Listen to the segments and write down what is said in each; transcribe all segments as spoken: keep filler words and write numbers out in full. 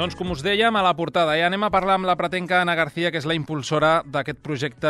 Doncs com us dèiem a la portada, ja anem a parlar amb la pretenca Ana García, que és la impulsora d'aquest projecte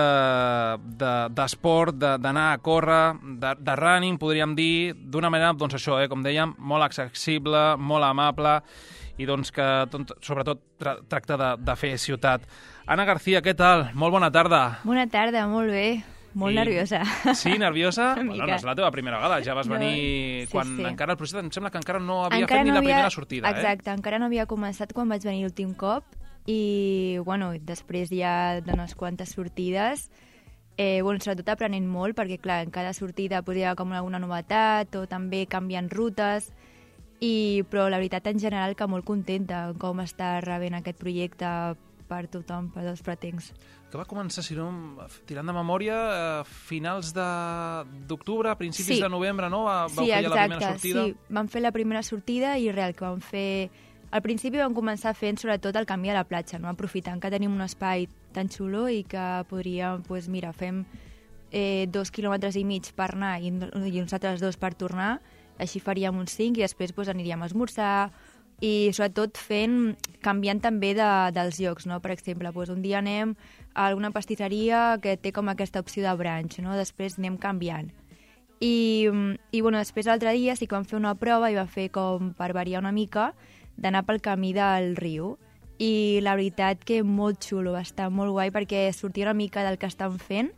d'esport, de, d'anar a córrer, de, de running, podríem dir, d'una manera, doncs això, eh, com dèiem, molt accessible, molt amable, i doncs que tot, sobretot tra tracta de, de fer ciutat. Ana García, què tal? Molt bona tarda. Bona tarda, molt bé. Molt I... nerviosa. Sí, nerviosa? Bueno, no és la teva primera vegada, ja vas no, venir sí, quan sí. encara el procés, em sembla que encara no havia encara fet ni no la havia... primera sortida. Exacte, eh? encara no havia començat quan vaig venir l'últim cop i, bueno, després ja d'unes quantes sortides, eh, bueno, sobretot aprenent molt, perquè, clar, en cada sortida podria haver com alguna novetat o també canviant rutes, i, però la veritat, en general, que molt contenta com està rebent aquest projecte per tothom, per els pretencs. Que va començar, si no, tirant de memòria, a finals d'octubre, a principis sí. de novembre, no? Va, sí, vau fer exacte, la primera sortida? Sí, vam fer la primera sortida i real, que vam fer... Al principi vam començar fent sobretot el canvi a la platja, no? Aprofitant que tenim un espai tan xulo i que podríem, doncs mira, fem eh, dos quilòmetres i mig per anar i, i uns altres dos per tornar, així faríem uns cinc i després doncs, aniríem a esmorzar, i sobretot fent, canviant també de, dels llocs, no? Per exemple, doncs un dia anem a alguna pastisseria que té com aquesta opció de brunch, no? Després anem canviant. I, i bueno, després l'altre dia sí que vam fer una prova i va fer com per variar una mica d'anar pel camí del riu. I la veritat que molt xulo, va estar molt guai perquè sortia una mica del que estan fent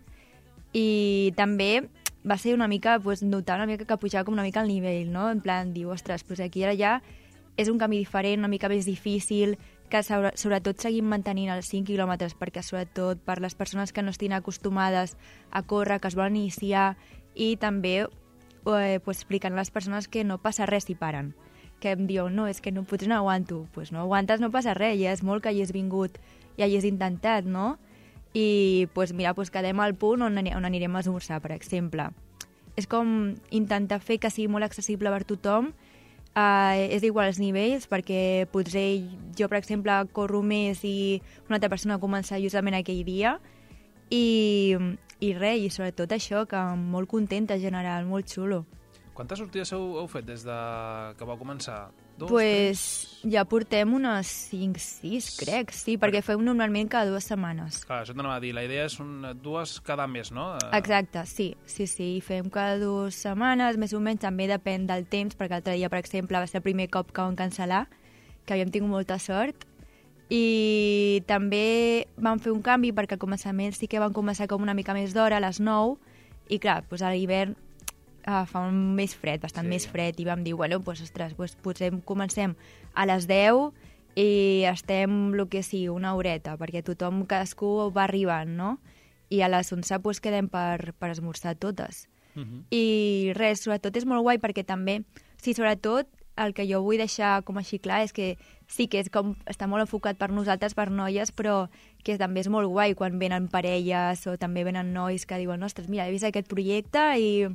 i també va ser una mica, doncs, notar una mica que pujava com una mica el nivell, no? En plan, diu, ostres, doncs aquí ara ja és un camí diferent, una mica més difícil, que sobretot seguim mantenint els cinc quilòmetres, perquè sobretot per les persones que no estiguin acostumades a córrer, que es volen iniciar, i també eh, pues, explicant a les persones que no passa res si paren. Que em diuen, no, és que no, potser no aguanto. Doncs pues no aguantes, no passa res, ja és molt que hagis vingut i hagis intentat, no? I pues, mira, pues, quedem al punt on, on anirem a esmorzar, per exemple. És com intentar fer que sigui molt accessible per tothom. Uh, és igual els nivells, perquè potser jo, per exemple, corro més i una altra persona comença justament aquell dia i, i res, i sobretot això, que molt contenta en general, molt xulo. Quantes sortides heu, heu fet des de que vau començar? Dos, pues tres? Ja portem unes cinc, sis, crec, sí, perquè fem normalment cada dues setmanes. Clar, això t'anava a dir, la idea és un, dues cada mes, no? Exacte, sí, sí, sí, fem cada dues setmanes, més o menys, també depèn del temps, perquè l'altre dia, per exemple, va ser el primer cop que vam cancel·lar, que havíem tingut molta sort, i també vam fer un canvi, perquè al començament sí que vam començar com una mica més d'hora, a les nou, i clar, doncs a l'hivern Uh, fa un més fred, bastant sí. més fred, i vam dir, bueno, pues, ostres, pues, potser comencem a les deu i estem, el que sigui, una horeta, perquè tothom, cadascú va arribant, no? I a les onze pues, quedem per, per esmorzar totes. Uh -huh. I res, sobretot és molt guai perquè també, sí, sobretot el que jo vull deixar com així clar és que sí que és com, està molt enfocat per nosaltres, per noies, però que també és molt guai quan venen parelles o també venen nois que diuen, ostres, mira, he vist aquest projecte i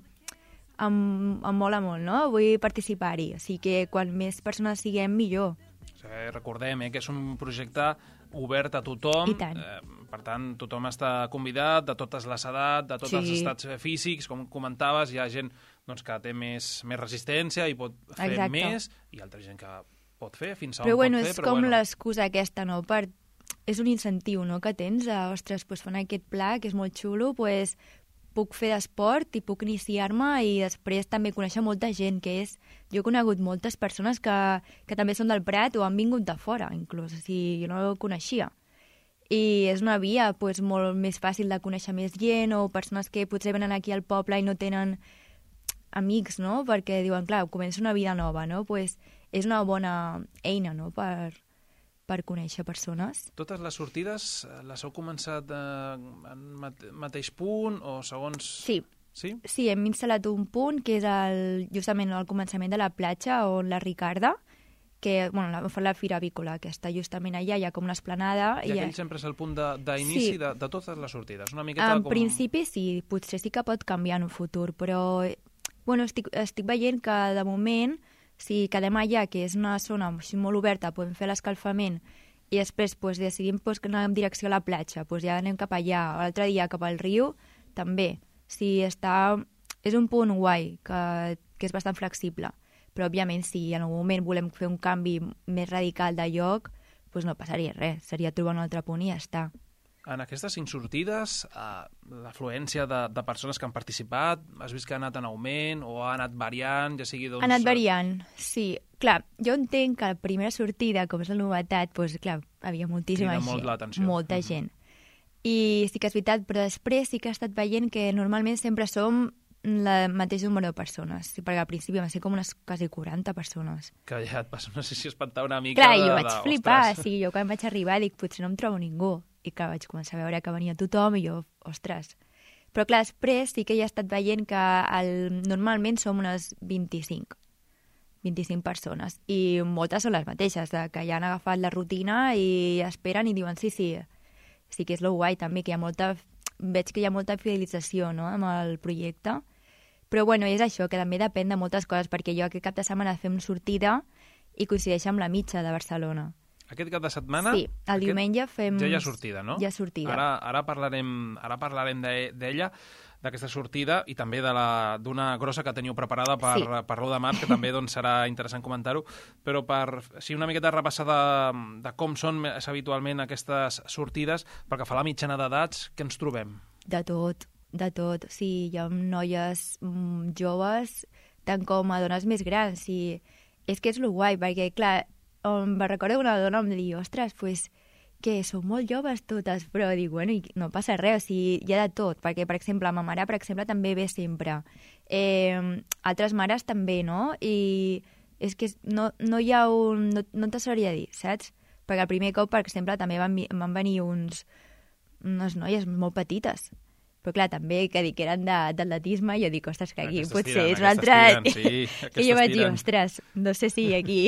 Em, em mola molt, no? Vull participar-hi. O sigui que quan més persones siguem, millor. O sigui, recordem eh, que és un projecte obert a tothom. I tant. Eh, per tant, tothom està convidat, de totes les edats, de tots sí. els estats físics, com comentaves, hi ha gent doncs, que té més, més resistència i pot fer Exacte. més, i altra gent que pot fer fins a però on bueno, pot fer. És però com bueno, l'excusa aquesta, no? Per... És un incentiu, no?, que tens. A, ostres, pues, fan aquest pla, que és molt xulo, pues, puc fer d'esport i puc iniciar-me i després també conèixer molta gent, que és... Jo he conegut moltes persones que, que també són del Prat o han vingut de fora, inclús, o sigui, jo no ho coneixia. I és una via pues, molt més fàcil de conèixer més gent o persones que potser venen aquí al poble i no tenen amics, no?, perquè diuen, clar, comença una vida nova, no?, pues, és una bona eina, no?, per... per conèixer persones. Totes les sortides les heu començat eh, en mate mateix punt o segons... Sí. Sí? Sí, hem instal·lat un punt que és el, justament al començament de la platja on la Ricarda, que bueno, la, fa la Fira Avícola, que està justament allà, hi ha com una esplanada. I i aquell ha... sempre és el punt d'inici sí. de, de totes les sortides. Una miqueta en com... principi sí, potser sí que pot canviar en un futur, però bueno, estic, estic veient que de moment si quedem allà, que és una zona molt oberta, podem fer l'escalfament i després pues, decidim pues, anar en direcció a la platja, pues, ja anem cap allà. L'altre dia cap al riu, també. Si està... És un punt guai, que, que és bastant flexible. Però, òbviament, si en algun moment volem fer un canvi més radical de lloc, pues no passaria res, seria trobar un altre punt i ja està. En aquestes cinc sortides, eh, l'afluència de, de persones que han participat, has vist que ha anat en augment o ha anat variant, ja sigui... Doncs... Ha anat variant, sí. Clar, jo entenc que la primera sortida, com és la novetat, doncs, clar, havia moltíssima Crida gent. molt l'atenció. Molta Mm-hmm. gent. I sí que és veritat, però després sí que he estat veient que normalment sempre som el mateix número de persones. Sí, perquè al principi van ser com unes quasi quaranta persones. Que ja et vas, no sé si espantar una mica... Clar, de, jo vaig de, flipar. ostres. Sí, jo quan vaig arribar dic, potser no em trobo ningú. I que vaig començar a veure que venia tothom i jo, ostres. Però clar, després sí que ja he estat veient que el, normalment som unes vint-i-cinc. vint-i-cinc persones. I moltes són les mateixes, de que ja han agafat la rutina i esperen i diuen sí, sí. Sí que és lo guai també, que hi ha molta... Veig que hi ha molta fidelització, no?, amb el projecte. Però bueno, és això, que també depèn de moltes coses, perquè jo aquest cap de setmana fem sortida i coincideix amb la mitja de Barcelona. Aquest cap de setmana... Sí, el aquest... diumenge fem... Ja hi ha sortida, no? Ja sortida. Ara, ara parlarem, ara parlarem d'ella, d'aquesta sortida, i també de la- d'una grossa que teniu preparada per, Sí. per l'u de març, que també doncs, serà interessant comentar-ho, però per sí, una miqueta repassar de, de com són més habitualment aquestes sortides, perquè fa la mitjana d'edats, què ens trobem? De tot, de tot. Sí, hi ha noies mm, joves, tant com a dones més grans. I és que és lo guai, perquè, clar, em va recordar una dona em dir, ostres, pues, que són molt joves totes, però dic, bueno, i no passa res, o sigui, hi ha de tot, perquè, per exemple, ma mare, per exemple, també ve sempre. Eh, altres mares també, no? I és que no, no hi ha un... No, no te sabria dir, saps? Perquè el primer cop, per exemple, també van, vi- van venir uns, unes noies molt petites. Però clar, també que dic que eren de- d'atletisme, jo dic, ostres, que aquí Aquestes potser tiren, és un altre... aquestes tiren, sí, que aquestes jo vaig dir, tiren. ostres, no sé si aquí...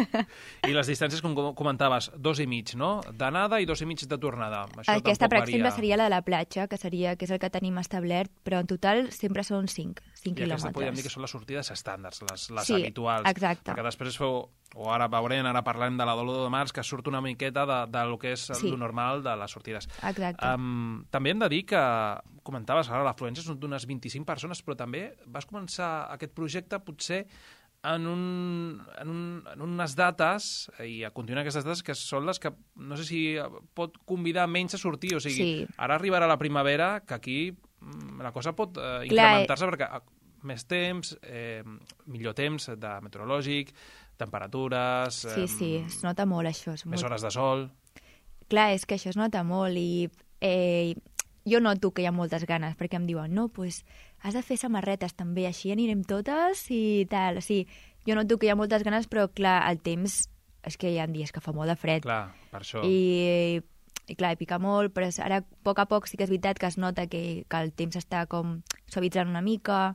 I les distàncies, com com comentaves, dos i mig, no? D'anada i dos i mig de tornada. Això Aquesta, tampoc per exemple, varia. seria la de la platja, que seria que és el que tenim establert, però en total sempre són cinc, cinc I aquesta podríem dir quilòmetres. que són les sortides estàndards, les, les Sí, habituals. exacte. Perquè després feu, o ara veurem, ara parlem de la de l'u de març, que surt una miqueta de, de lo que és Sí. lo normal de les sortides. Exacte. Um, també hem de dir que, comentaves ara, l'afluència són d'unes vint-i-cinc persones, però també vas començar aquest projecte potser en, un, en, un, en unes dates, i a continuar aquestes dates, que són les que no sé si pot convidar menys a sortir. O sigui, Sí. ara arribarà la primavera, que aquí mm, la cosa pot eh, Clar, incrementar-se perquè eh, més temps, eh, millor temps de meteorològic, temperatures, Sí, sí, es nota molt això. És més molt... hores de sol... Clar, és que això es nota molt i eh, jo noto que hi ha moltes ganes, perquè em diuen, no, pues, has de fer samarretes també, així anirem totes i tal. O sigui, jo noto que hi ha moltes ganes, però clar, el temps, és que hi ha dies que fa molt de fred. Clar, per això. I, i clar, pica molt, però ara a poc a poc sí que és veritat que es nota que, que el temps està com suavitzant una mica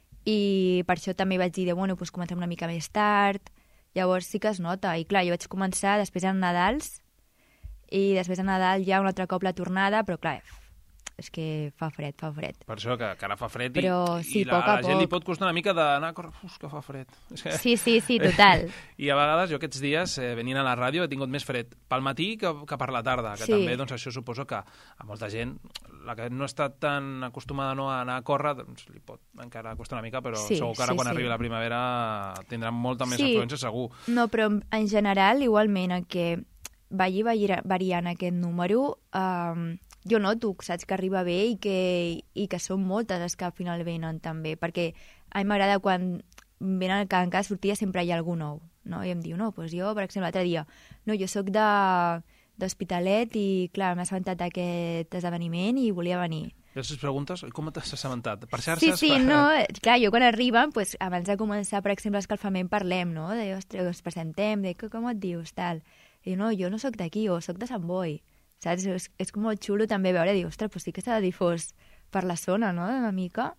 i per això també vaig dir, de, bueno, pues comencem una mica més tard. Llavors sí que es nota. I clar, jo vaig començar després en Nadals i després de Nadal ja un altre cop la tornada, però clar, és que fa fred, fa fred. Per això que, que ara fa fred i, Però sí, i la, poc a a la gent li poc. pot costar una mica d'anar a córrer, uf, que fa fred. És que... Sí, sí, sí, total. I a vegades jo aquests dies, eh, venint a la ràdio, he tingut més fred pel matí que, que per la tarda, que Sí. també doncs, això suposo que a molta gent, la que no està tan acostumada no, a anar a córrer, doncs li pot encara costar una mica, però Sí, segur que ara sí, quan sí. arribi la primavera tindrà molta més Sí. afluència, segur. No, però en general, igualment, el que vagi vari- variant aquest número, um, jo noto, saps, que arriba bé i que, i que són moltes les que al final venen també, perquè a mi m'agrada quan venen que en cada sortida sempre hi ha algú nou, no? I em diu, no, doncs jo, per exemple, l'altre dia, no, jo sóc de d'Hospitalet i, clar, m'ha assabentat d'aquest esdeveniment i volia venir. I els preguntes, "I com t'has assabentat? Per Sí, xarxes? sí, per... no, clar, jo quan arriben, pues, abans de començar, per exemple, l'escalfament, parlem, no? De, ostres, ens presentem, de com et dius, tal. I no, jo no sóc d'aquí, o sóc de Sant Boi, saps? És, és com molt xulo també veure, dir, ostres, pues sí que s'ha de difós per la zona, no?, una mica.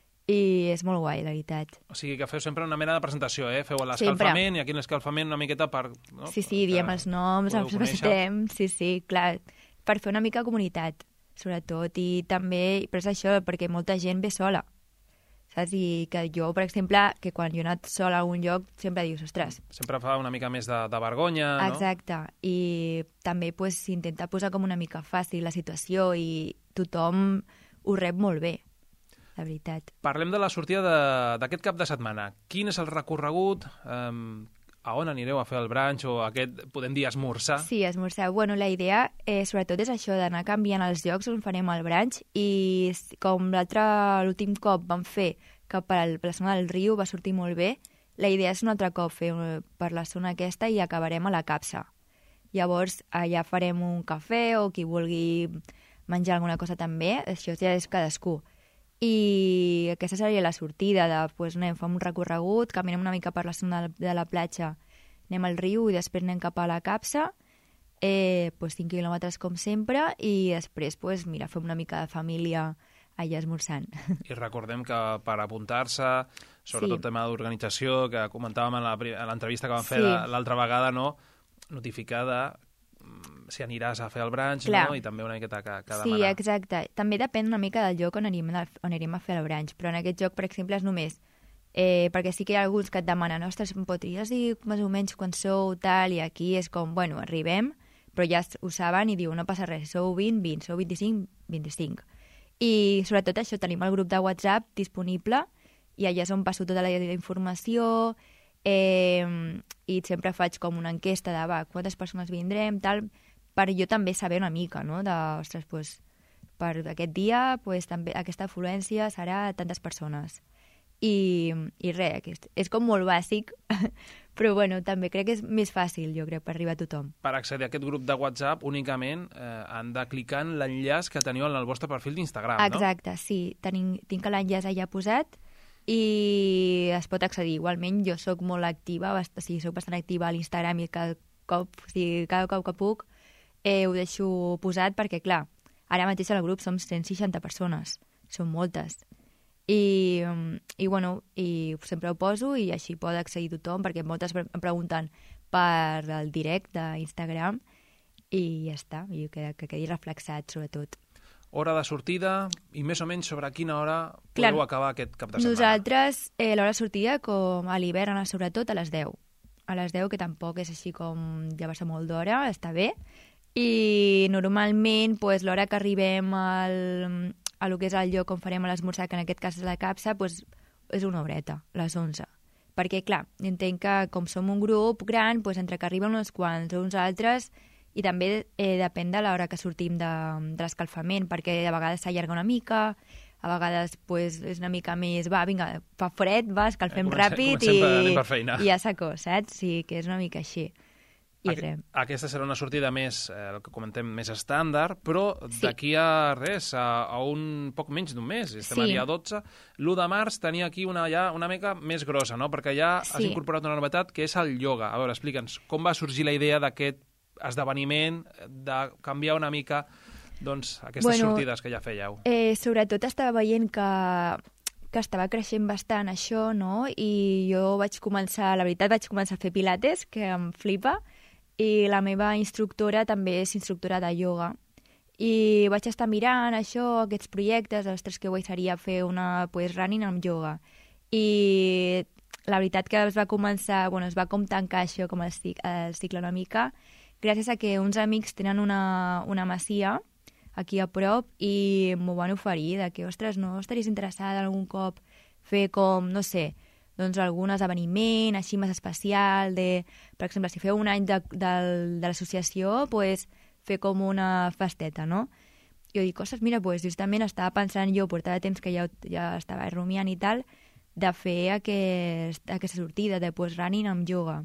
I és molt guai, la veritat. O sigui que feu sempre una mena de presentació, eh? Feu Sempre. l'escalfament i aquí en l'escalfament una miqueta per... No? Sí, sí, diem Que els noms, podeu ens conèixer. presentem, sí, sí, clar, per fer una mica comunitat, sobretot, i també, però és això, perquè molta gent ve sola, saps? I que jo, per exemple, que quan jo he anat sola a un lloc, sempre dius, ostres, Sempre fa una mica més de, de vergonya, no? exacte, i també pues, s'intenta posar com una mica fàcil la situació i tothom ho rep molt bé, la veritat. Parlem de la sortida de- d'aquest cap de setmana. Quin és el recorregut? Um, a on anireu a fer el brunch o aquest, podem dir, esmorzar? Sí, esmorzar. Bueno, la idea eh, sobretot és això, d'anar canviant els llocs on farem el brunch i com l'altre, l'últim cop vam fer que per, al, per la zona del riu va sortir molt bé, la idea és un altre cop fer per la zona aquesta i acabarem a la Capsa. Llavors, allà farem un cafè o qui vulgui menjar alguna cosa també, això ja és cadascú. I aquesta seria la sortida de, pues, anem, fem un recorregut, caminem una mica per la zona de la platja, anem al riu i després anem cap a la Capsa, eh, pues, cinc quilòmetres com sempre, i després, pues, mira, fem una mica de família allà esmorzant. I recordem que per apuntar-se, sobretot sí. tema d'organització, que comentàvem en l'entrevista que vam fer sí. l'altra vegada, no? Notificada si aniràs a fer el brunch, Clar. no? I també una miqueta que, que sí, demanar. exacte. També depèn una mica del lloc on anirem, on anirem a fer el brunch, però en aquest lloc, per exemple, és només eh, perquè sí que hi ha alguns que et demanen ostres, em podries dir més o menys quan sou, tal, i aquí és com, bueno, arribem, però ja ho saben i diu, no passa res, sou vint, vint, sou vint-i-cinc, vint-i-cinc. I sobretot això, tenim el grup de WhatsApp disponible i allà és on passo tota la informació eh, i sempre faig com una enquesta de va, quantes persones vindrem, tal, per jo també saber una mica, no? De, ostres, pues, per aquest dia pues, també aquesta afluència serà tantes persones. I, i res, és, és com molt bàsic, però bueno, també crec que és més fàcil, jo crec, per arribar a tothom. Per accedir a aquest grup de WhatsApp, únicament eh, han de clicar en l'enllaç que teniu en el vostre perfil d'Instagram, no? Exacte, sí. Tenim, tinc l'enllaç allà posat i es pot accedir. Igualment, jo sóc molt activa, o sigui, sóc bastant activa a l'Instagram i cada cop, o sigui, cada cop que puc eh, ho deixo posat perquè, clar, ara mateix al grup som cent seixanta persones, són moltes. I, i, bueno, i sempre ho poso i així pot accedir tothom, perquè moltes em pregunten per el direct d'Instagram i ja està, i que, que quedi reflexat, sobretot. Hora de sortida i més o menys sobre quina hora podeu Clar, acabar aquest cap de setmana? Nosaltres, eh, l'hora de sortida, com a l'hivern, sobretot a les deu. A les deu, que tampoc és així com llevar-se molt d'hora, està bé. I normalment, pues, l'hora que arribem al, a lo que és el lloc on farem l'esmorzar, que en aquest cas és la Capsa, pues, és una horeta, les onze. Perquè, clar, entenc que com som un grup gran, pues, entre que arriben uns quants o uns altres, i també eh, depèn de l'hora que sortim de, de l'escalfament, perquè a vegades s'allarga una mica, a vegades pues, és una mica més, va, vinga, fa fred, va, escalfem eh, comencem, ràpid comencem i, i ja s'acó, saps? Sí, que és una mica així. I Aqu res. Aquesta serà una sortida més, eh, el que comentem, més estàndard, però sí. d'aquí a res, a, a un poc menys d'un mes, estem sí. a dia dotze, l'u de març tenia aquí una, ja una mica més grossa, no? Perquè ja sí. has incorporat una novetat que és el ioga. A veure, explica'ns, com va sorgir la idea d'aquest esdeveniment, de canviar una mica doncs, aquestes bueno, sortides que ja fèieu? Eh, sobretot estava veient que, que estava creixent bastant això, no? I jo vaig començar, la veritat, vaig començar a fer pilates, que em flipa, i la meva instructora també és instructora de ioga. I vaig estar mirant això, aquests projectes, ostres, que guai seria fer una pues, running amb ioga. I la veritat que es va començar, bueno, es va com tancar això, com el, el cicle una mica, gràcies a que uns amics tenen una, una masia aquí a prop i m'ho van oferir, de que, ostres, no estaries interessada algun cop fer com, no sé, doncs algun esdeveniment així més especial, de, per exemple, si feu un any de, de, de l'associació, pues, fer com una festeta, no? Jo dic, ostres, mira, pues, justament estava pensant jo, portava temps que ja, ja estava rumiant i tal, de fer aquest, aquesta sortida de pues, running amb ioga.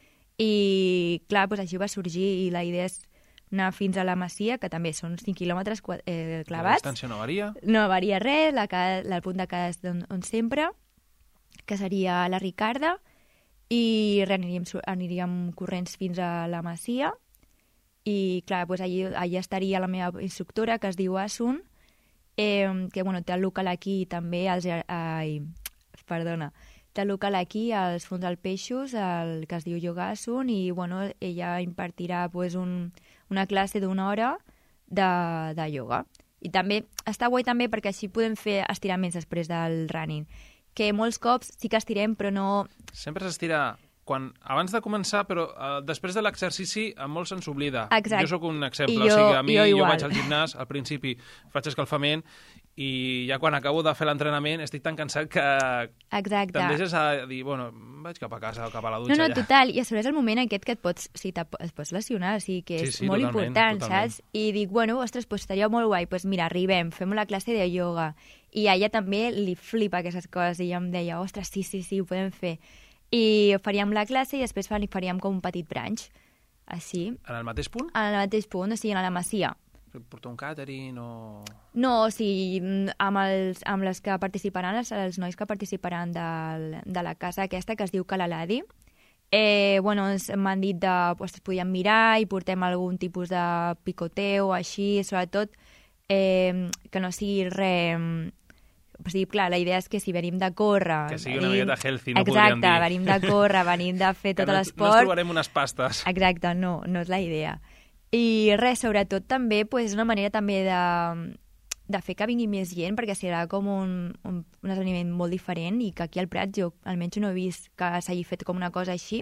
I, clar, doncs així va sorgir i la idea és anar fins a la Masia, que també són cinc quilòmetres eh, clavats. La distància no varia? No varia res, la, la, el punt de casa on, on sempre, que seria la Ricarda, i aniríem, aniríem corrents fins a la Masia, i, clar, doncs allà, allà estaria la meva instructora, que es diu Asun, eh, que, bueno, té el local aquí també, els, ai, perdona, té el local aquí, als Fons dels Peixos, el que es diu Yoga Asun, i bueno, ella impartirà pues, un, una classe d'una hora de, de ioga. I també està guai també perquè així podem fer estiraments després del running, que molts cops sí que estirem, però no... Sempre s'estira quan, abans de començar, però uh, després de l'exercici, a molts se'ns oblida. Exacte. Jo sóc un exemple, jo, o sigui, a mi jo, jo vaig al gimnàs, al principi faig escalfament, i ja quan acabo de fer l'entrenament estic tan cansat que Exacte. tendeixes a dir, bueno, vaig cap a casa o cap a la dutxa no, no, ja. total, i a sobre és el moment aquest que et pots, o sigui, et pots lesionar, o sigui, que és sí, sí, molt totalment, important, totalment. saps? I dic, bueno, ostres, pues estaria molt guai, pues mira, arribem, fem la classe de ioga, i a ella també li flipa aquestes coses, i ella em deia, ostres, sí, sí, sí, ho podem fer. I faríem la classe i després faríem com un petit brunch, així. En el mateix punt? En el mateix punt, o sigui, a la Masia. Portar un catering o... No, o sigui, amb, els, amb les que participaran, els, els nois que participaran de, de la casa aquesta que es diu Calaladi, eh, bueno, m'han dit de, pues, podíem mirar i portem algun tipus de picoteo o així, sobretot eh, que no sigui res... O sigui, clar, la idea és que si venim de córrer... Que sigui una venim... miqueta healthy, no Exacte, podríem dir. venim de córrer, venim de fer tot no, l'esport... No ens trobarem unes pastes. Exacte, no, no és la idea. I res, sobretot també, pues, és una manera també de, de fer que vingui més gent, perquè serà com un, un, un esdeveniment molt diferent i que aquí al Prat jo almenys no he vist que s'hagi fet com una cosa així.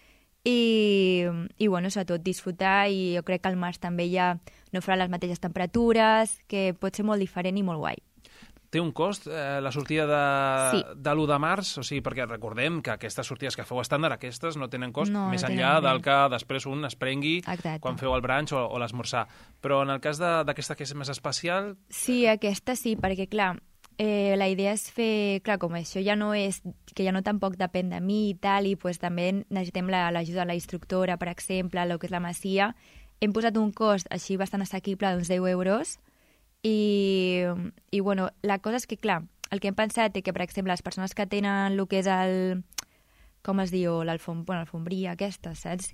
I, i bueno, sobretot disfrutar, i jo crec que al març també ja no farà les mateixes temperatures, que pot ser molt diferent i molt guai. Té un cost, eh, la sortida de, sí. de l'u de març? O sigui, perquè recordem que aquestes sortides que feu estàndard, aquestes no tenen cost, no, més no enllà tenen del que després un es prengui Exacte. Quan feu el brunch o, o l'esmorzar. Però en el cas d'aquesta que és més especial... Sí, aquesta sí, perquè clar, eh, la idea és fer... Clar, com això ja no és... que ja no tampoc depèn de mi i tal, i pues, també necessitem l'ajuda la, de la instructora, per exemple, el que és la Masia. Hem posat un cost així bastant assequible d'uns deu euros, I, i bueno, la cosa és que, clar, el que hem pensat és que, per exemple, les persones que tenen el que és el... com es diu? L'alfom, bueno, l'alfombria aquesta, saps?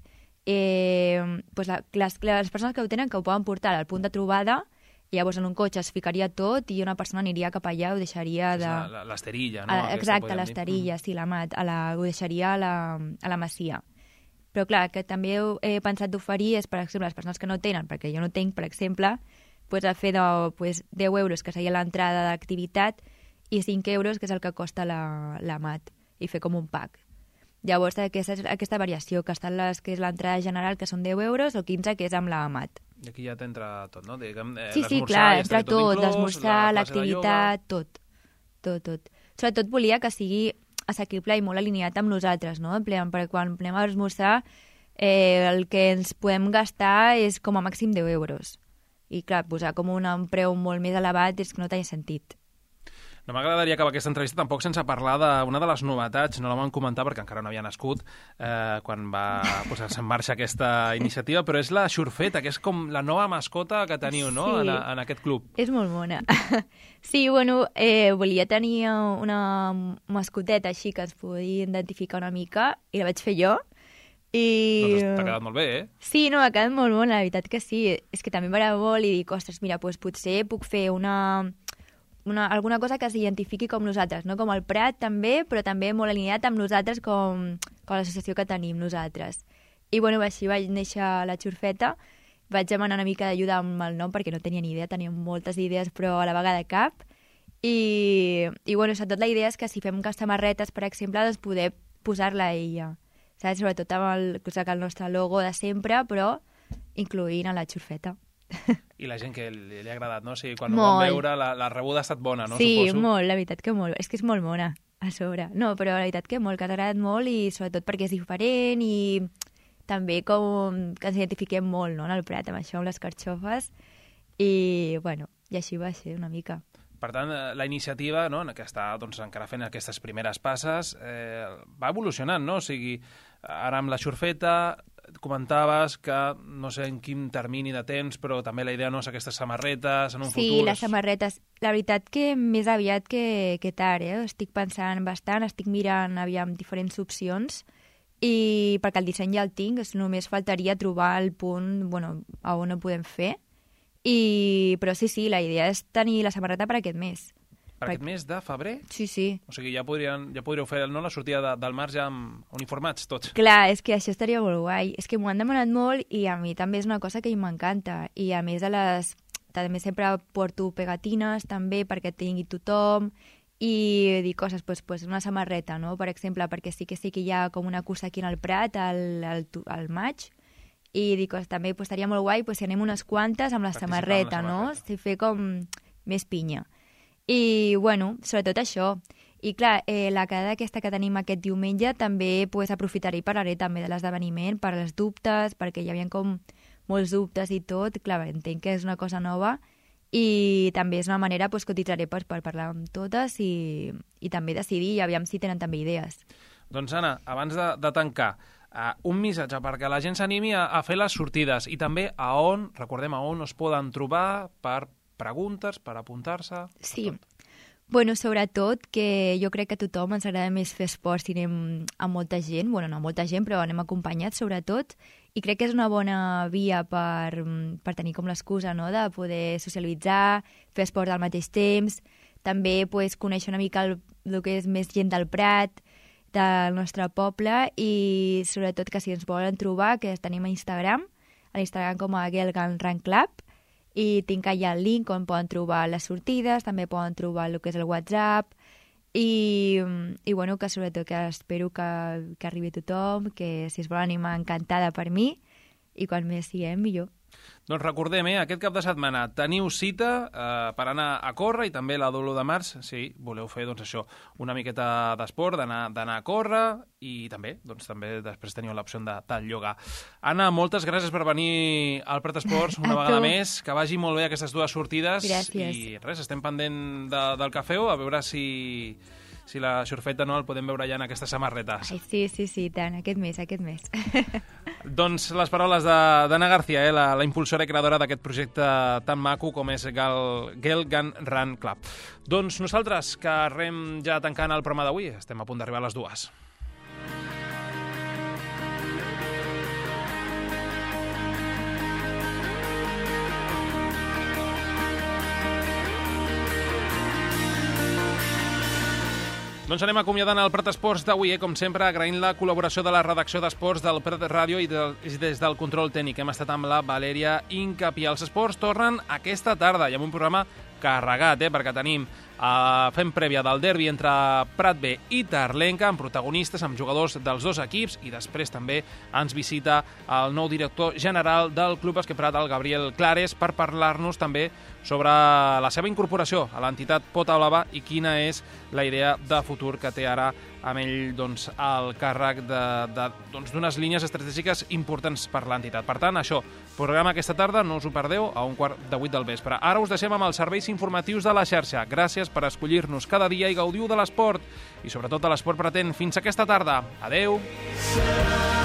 Eh, pues la, les, les persones que ho tenen que ho poden portar al punt de trobada, i llavors en un cotxe es ficaria tot i una persona aniria cap allà, ho deixaria de... L'esterilla, no? A, exacte, l'esterilla, sí, la mat, a la, ho deixaria a la, a la Masia. Però clar, que també he pensat d'oferir és, per exemple, les persones que no tenen, perquè jo no tinc, per exemple, pues, a fer de, pues, deu euros, que seria l'entrada d'activitat, i cinc euros, que és el que costa la, la mat, i fer com un pack. Llavors, aquesta, aquesta variació, que estan les que és l'entrada general, que són deu euros, o quinze, que és amb la mat. I aquí ja t'entra tot, no? Diguem, eh, sí, sí, clar, ja entra tot, tot l'esmorzar, l'activitat, tot, tot, tot. Sobretot volia que sigui assequible i molt alineat amb nosaltres, no? En plan, perquè quan anem a esmorzar, eh, el que ens podem gastar és com a màxim deu euros. I clar, posar com un, un preu molt més elevat és que no tenia sentit. No m'agradaria acabar aquesta entrevista tampoc sense parlar d'una de les novetats, no la vam comentar perquè encara no havia nascut eh, quan va posar-se en marxa aquesta iniciativa, però és la xurfeta, que és com la nova mascota que teniu, no?, sí, en, en aquest club. És molt bona. Sí, bueno, eh, volia tenir una mascoteta així que ens podia identificar una mica, i la vaig fer jo. I... Doncs t'ha quedat molt bé, eh? Sí, no, m'ha quedat molt bona, la veritat que sí. És que també m'agrada molt i dic, ostres, mira, doncs potser puc fer una, una, alguna cosa que s'identifiqui com nosaltres, no? Com el Prat també, però també molt alineat amb nosaltres com, com l'associació que tenim nosaltres. I bueno, així vaig néixer la xurfeta, vaig demanar una mica d'ajuda amb el nom perquè no tenia ni idea, tenia moltes idees però a la vegada cap. I, i bueno, sobretot la idea és que si fem samarretes, per exemple, doncs poder posar-la a ella. Saps? Sobretot amb el, el nostre logo de sempre, però incloïnt a la xurfeta. I la gent que li, li ha agradat, no? O sigui, quan molt. ho vam veure, la, la rebuda ha estat bona, no? Sí, Suposo. molt, la veritat que molt. És que és molt bona, a sobre. No, però la veritat que molt, que t'ha agradat molt, i sobretot perquè és diferent, i també com que ens identifiquem molt, no?, en el Prat, amb això, amb les carxofes, i, bueno, i així va ser una mica. Per tant, la iniciativa, no?, que està doncs, encara fent aquestes primeres passes, eh, va evolucionant, no? O sigui, ara amb la xurfeta comentaves que no sé en quin termini de temps, però també la idea no és aquestes samarretes en un sí, futur. Sí, les samarretes. La veritat que més aviat que, que tard, eh? Estic pensant bastant, estic mirant aviam diferents opcions, i perquè el disseny ja el tinc, només faltaria trobar el punt, bueno, a on ho podem fer. I, però sí, sí, la idea és tenir la samarreta per aquest mes. Per, per aquest mes de febrer? Sí, sí. O sigui, ja, podrien, ja podríeu fer no, la sortida de, del març ja amb uniformats tots. Clar, és que això estaria molt guai. És que m'ho han demanat molt i a mi també és una cosa que m'encanta. I a més, a les... també sempre porto pegatines també perquè tingui tothom, i dir coses, pues, pues una samarreta, no? Per exemple, perquè sí que sí que hi ha com una cursa aquí en el Prat al, al, al maig, i dic, pues, també pues, estaria molt guai pues, si anem unes quantes amb la samarreta, amb la no? samarreta. Si fer com més pinya. I, bueno, sobretot això. I, clar, eh, la quedada aquesta que tenim aquest diumenge també pues, aprofitaré i parlaré també de l'esdeveniment, per als dubtes, perquè hi havia com molts dubtes i tot. Clar, entenc que és una cosa nova i també és una manera pues, que utilitzaré per, per parlar amb totes i, i també decidir i aviam si tenen també idees. Doncs, Anna, abans de, de tancar, uh, un missatge perquè la gent s'animi a, a fer les sortides i també a on, recordem, a on es poden trobar per preguntes, per apuntar-se... Sí, bueno, sobretot que jo crec que a tothom ens agrada més fer esport si anem amb molta gent, bueno, no molta gent, però anem acompanyats sobretot, i crec que és una bona via per, per tenir com l'excusa, no?, de poder socialitzar, fer esport al mateix temps, també pues, conèixer una mica el, el que és més gent del Prat, del nostre poble, i sobretot que si ens volen trobar, que tenim a Instagram, a l'Instagram com a Gelgan Run Club, i tinc allà el link on poden trobar les sortides, també poden trobar el que és el WhatsApp, i, i bueno, que sobretot que espero que, que arribi tothom, que si es vol animar encantada per mi, i quan més siguem, millor. Doncs recordem, eh, aquest cap de setmana teniu cita eh, per anar a córrer i també la l'u de març, si voleu fer doncs, això, una miqueta d'esport, d'anar a córrer i també, doncs, també després teniu l'opció de, de llogar. Anna, moltes gràcies per venir al Prat Esports una vegada més, que vagi molt bé aquestes dues sortides. Gràcies. I res, estem pendent de, del cafè, a veure si... si la xurfeta no el podem veure ja en aquestes samarretes. Ai, sí, sí, sí, tant, aquest mes, aquest mes. Doncs les paraules d'Anna García, eh, la, la impulsora i creadora d'aquest projecte tan maco com és Gal, Gelgan Run Club. Doncs nosaltres, que arrem ja tancant el programa d'avui, estem a punt d'arribar a les dues. Doncs anem acomiadant el Prat Esports d'avui, eh? Com sempre, agraint la col·laboració de la redacció d'Esports del Prat Ràdio i, de, i des del control tècnic. Hem estat amb la Valèria Incapi. Els esports tornen aquesta tarda i amb un programa carregat, eh? Perquè tenim eh, fem prèvia del derbi entre Prat B i Tarlenca, amb protagonistes, amb jugadors dels dos equips, i després també ens visita el nou director general del Club Bàsquet Prat, el Gabriel Clares, per parlar-nos també sobre la seva incorporació a l'entitat Pota Blava i quina és la idea de futur que té ara amb ell doncs, el càrrec d'unes doncs, línies estratègiques importants per l'entitat. Per tant, això, programa aquesta tarda, no us ho perdeu, a un quart de vuit del vespre. Ara us deixem amb els serveis informatius de la xarxa. Gràcies per escollir-nos cada dia i gaudiu de l'esport, i sobretot de l'esport pratent. Fins aquesta tarda. Adeu!